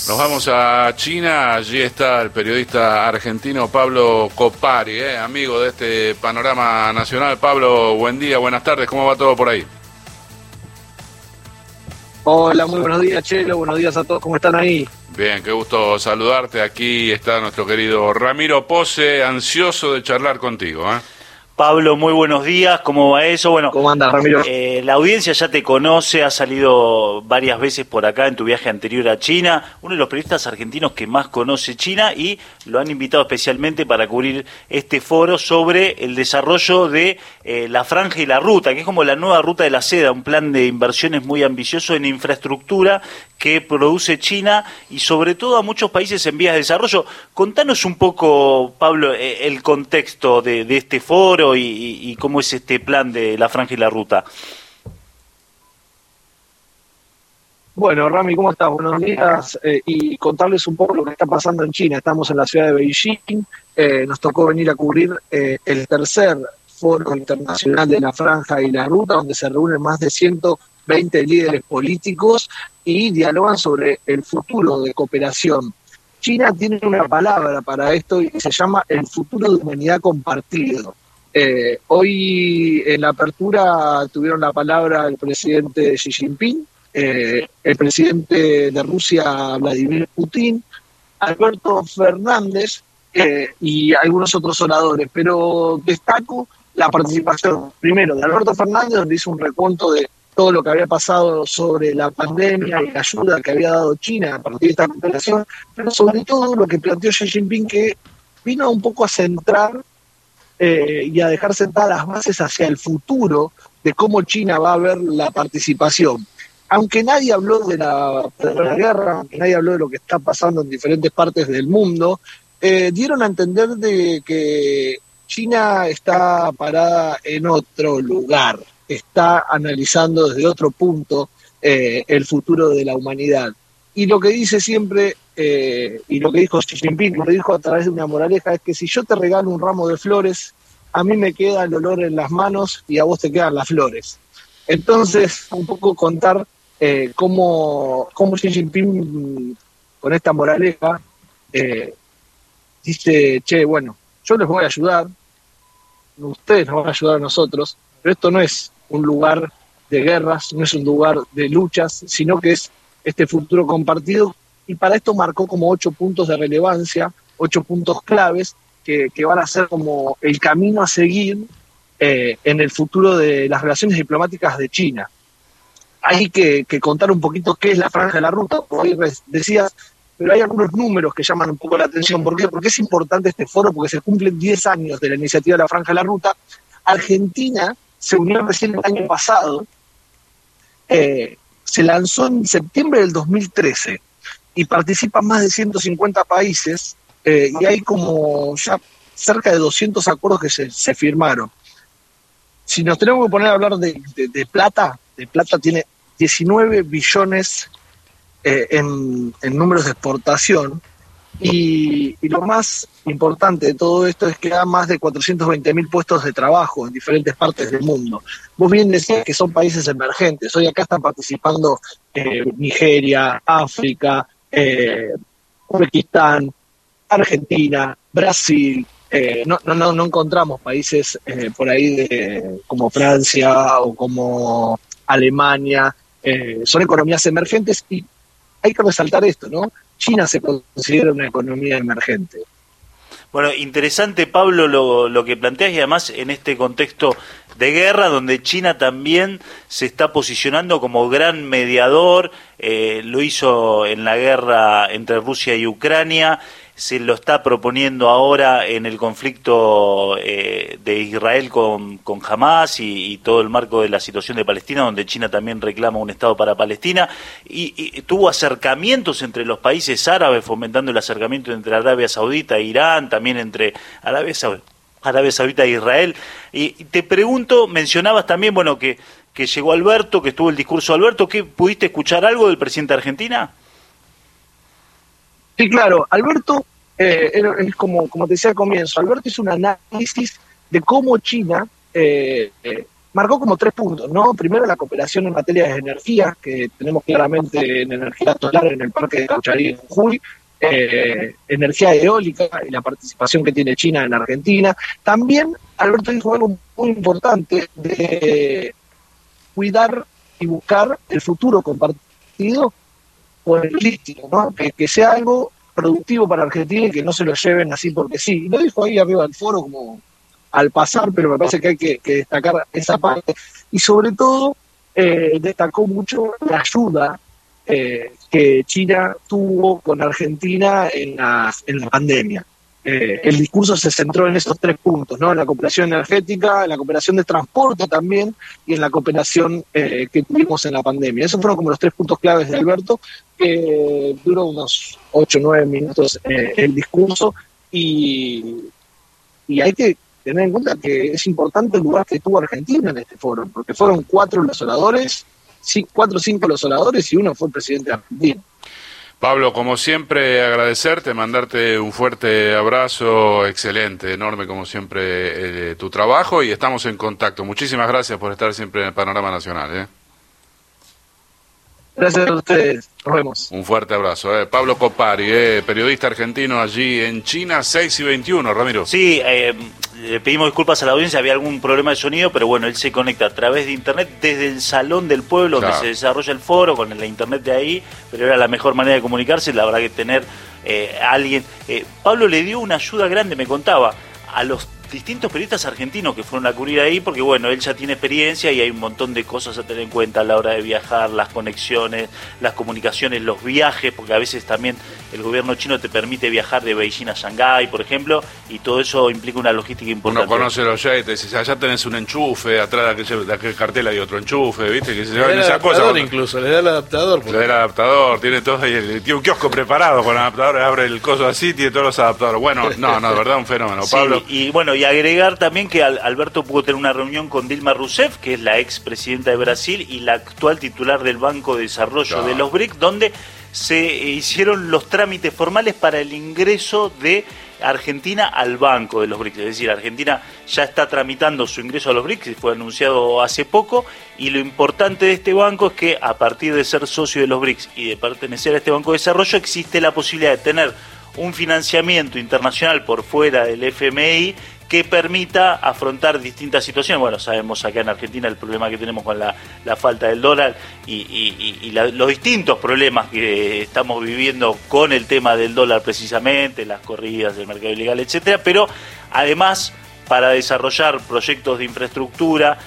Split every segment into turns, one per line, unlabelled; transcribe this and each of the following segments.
Nos vamos a China, allí está el periodista argentino Pablo Copari, amigo de este panorama nacional. Pablo, buen día, buenas tardes, ¿cómo va todo por ahí?
Hola, muy buenos días, Chelo, buenos días a todos, ¿cómo están ahí?
Bien, qué gusto saludarte. Aquí está nuestro querido Ramiro Pose, ansioso de charlar contigo,
Pablo, muy buenos días, ¿cómo va eso? Bueno,
¿Cómo andas, Ramiro?
La audiencia ya te conoce, has salido varias veces por acá en tu viaje anterior a China, uno de los periodistas argentinos que más conoce China, y lo han invitado especialmente para cubrir este foro sobre el desarrollo de la Franja y la Ruta, que es como la nueva ruta de la seda, un plan de inversiones muy ambicioso en infraestructura que produce China y sobre todo a muchos países en vías de desarrollo. Contanos un poco, Pablo, el contexto de este foro y cómo es este plan de la Franja y la Ruta.
Bueno, Rami, ¿cómo estás? Buenos días. Y contarles un poco lo que está pasando en China. Estamos en la ciudad de Beijing. Nos tocó venir a cubrir el tercer foro internacional de la Franja y la Ruta, donde se reúnen más de 120 líderes políticos y dialogan sobre el futuro de cooperación. China tiene una palabra para esto y se llama el futuro de humanidad compartido. Hoy en la apertura tuvieron la palabra el presidente Xi Jinping, el presidente de Rusia, Vladimir Putin, Alberto Fernández y algunos otros oradores, pero destaco la participación, primero, de Alberto Fernández, donde hizo un recuento de todo lo que había pasado sobre la pandemia y la ayuda que había dado China a partir de esta cooperación, pero sobre todo lo que planteó Xi Jinping, que vino un poco a centrar y a dejar sentadas las bases hacia el futuro de cómo China va a ver la participación. Aunque nadie habló de la guerra, aunque nadie habló de lo que está pasando en diferentes partes del mundo, dieron a entender de que China está parada en otro lugar, está analizando desde otro punto el futuro de la humanidad. Y lo que dice siempre, y lo que dijo Xi Jinping, lo dijo a través de una moraleja, es que si yo te regalo un ramo de flores, a mí me queda el olor en las manos y a vos te quedan las flores. Entonces, un poco contar cómo Xi Jinping, con esta moraleja, dice, che, bueno, yo les voy a ayudar, ustedes nos van a ayudar a nosotros, pero esto no es un lugar de guerras, no es un lugar de luchas, sino que es este futuro compartido, y para esto marcó como 8 puntos de relevancia, 8 puntos claves que van a ser como el camino a seguir en el futuro de las relaciones diplomáticas de China. Hay que contar un poquito qué es la Franja de la Ruta, como hoy decías, pero hay algunos números que llaman un poco la atención. ¿Por qué? Porque es importante este foro, porque se cumplen 10 años de la iniciativa de la Franja de la Ruta. Argentina se unió recién el año pasado, se lanzó en septiembre del 2013 y participan más de 150 países y hay como ya cerca de 200 acuerdos que se firmaron. Si nos tenemos que poner a hablar de plata tiene 19 billones en números de exportación, y lo más importante de todo esto es que da más de 420.000 puestos de trabajo en diferentes partes del mundo. Vos bien decías que son países emergentes, hoy acá están participando Nigeria, África, Uzbekistán, Argentina, Brasil. No encontramos países por ahí como Francia o como Alemania. Son economías emergentes y hay que resaltar esto, ¿no? China se considera una economía emergente.
Bueno, interesante, Pablo, lo que planteas, y además en este contexto de guerra, donde China también se está posicionando como gran mediador, lo hizo en la guerra entre Rusia y Ucrania, se lo está proponiendo ahora en el conflicto de Israel con Hamás y todo el marco de la situación de Palestina, donde China también reclama un Estado para Palestina, y tuvo acercamientos entre los países árabes, fomentando el acercamiento entre Arabia Saudita e Irán, también entre Arabia Saudita e Israel. Y te pregunto, mencionabas también, bueno, que llegó Alberto, que estuvo el discurso de Alberto, ¿qué, pudiste escuchar algo del presidente de Argentina?
Sí, claro. Alberto, es como te decía al comienzo, Alberto hizo un análisis de cómo China marcó como 3 puntos, ¿no? Primero, la cooperación en materia de energía, que tenemos claramente en energía solar en el Parque de Caucharí en Jujuy, energía eólica y la participación que tiene China en Argentina. También Alberto dijo algo muy importante de cuidar y buscar el futuro compartido con el litio, ¿no? Que sea algo productivo para Argentina y que no se lo lleven así porque sí. Y lo dijo ahí arriba del foro como al pasar, pero me parece que hay que destacar esa parte. Y sobre todo, destacó mucho la ayuda que China tuvo con Argentina en la pandemia. El discurso se centró en esos 3 puntos, ¿no? En la cooperación energética, en la cooperación de transporte también, y en la cooperación que tuvimos en la pandemia. Esos fueron como los 3 puntos claves de Alberto, que duró unos 8 o 9 minutos el discurso, y hay que tener en cuenta que es importante el lugar que tuvo Argentina en este foro, porque fueron 4 los oradores, 4 o 5 los oradores, y uno fue el presidente de Argentina.
Pablo, como siempre, agradecerte, mandarte un fuerte abrazo, excelente, enorme como siempre tu trabajo, y estamos en contacto. Muchísimas gracias por estar siempre en el Panorama Nacional.
Gracias a ustedes, nos vemos.
Un fuerte abrazo. Pablo Copari, periodista argentino allí en China, 6:21, Ramiro.
Sí, le pedimos disculpas a la audiencia, había algún problema de sonido, pero bueno, él se conecta a través de internet desde el Salón del Pueblo, claro, donde se desarrolla el foro, con la internet de ahí, pero era la mejor manera de comunicarse, la verdad que tener a alguien. Pablo le dio una ayuda grande, me contaba, a los distintos periodistas argentinos que fueron a cubrir ahí, porque bueno, él ya tiene experiencia y hay un montón de cosas a tener en cuenta a la hora de viajar, las conexiones, las comunicaciones, los viajes, porque a veces también el gobierno chino te permite viajar de Beijing a Shanghái, por ejemplo, y todo eso implica una logística importante.
Uno conoce los jets, dice, allá tenés un enchufe, atrás de aquel cartel hay otro enchufe, ¿viste? Que se llevan esas cosas.
Incluso, le da el adaptador.
Le da el adaptador, tiene todo ahí, tiene un kiosco preparado con adaptadores, abre el coso así, tiene todos los adaptadores. Bueno, no, de verdad un fenómeno, sí, Pablo.
Y bueno, y agregar también que Alberto pudo tener una reunión con Dilma Rousseff, que es la expresidenta de Brasil y la actual titular del Banco de Desarrollo de los BRICS, donde se hicieron los trámites formales para el ingreso de Argentina al Banco de los BRICS. Es decir, Argentina ya está tramitando su ingreso a los BRICS, fue anunciado hace poco, y lo importante de este banco es que a partir de ser socio de los BRICS y de pertenecer a este Banco de Desarrollo, existe la posibilidad de tener un financiamiento internacional por fuera del FMI que permita afrontar distintas situaciones. Bueno, sabemos acá en Argentina el problema que tenemos con la falta del dólar y los distintos problemas que estamos viviendo con el tema del dólar precisamente, las corridas del mercado ilegal, etcétera, pero además para desarrollar proyectos de infraestructura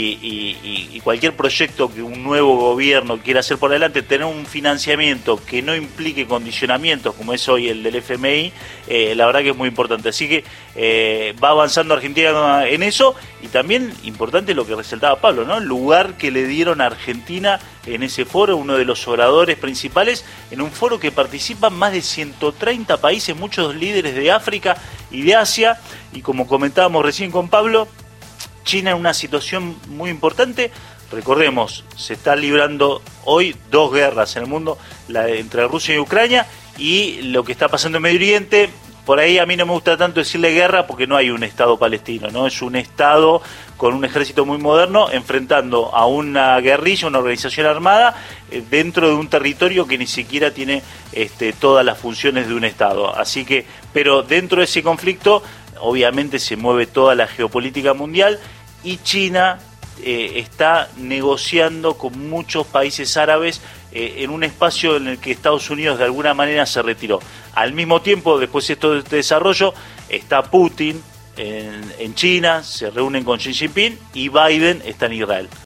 y cualquier proyecto que un nuevo gobierno quiera hacer por adelante, tener un financiamiento que no implique condicionamientos como es hoy el del FMI, la verdad que es muy importante. Así que va avanzando Argentina en eso, y también importante lo que resaltaba Pablo, ¿no? El lugar que le dieron a Argentina en ese foro, uno de los oradores principales, en un foro que participan más de 130 países, muchos líderes de África y de Asia, y como comentábamos recién con Pablo, China en una situación muy importante. Recordemos, se está librando hoy 2 guerras en el mundo, la entre Rusia y Ucrania, y lo que está pasando en Medio Oriente. Por ahí a mí no me gusta tanto decirle guerra porque no hay un Estado palestino, ¿no? Es un Estado con un ejército muy moderno enfrentando a una guerrilla, una organización armada, dentro de un territorio que ni siquiera tiene todas las funciones de un Estado. Así que, pero dentro de ese conflicto, obviamente se mueve toda la geopolítica mundial, y China está negociando con muchos países árabes en un espacio en el que Estados Unidos de alguna manera se retiró. Al mismo tiempo, después de todo este desarrollo, está Putin en China, se reúnen con Xi Jinping, y Biden está en Israel.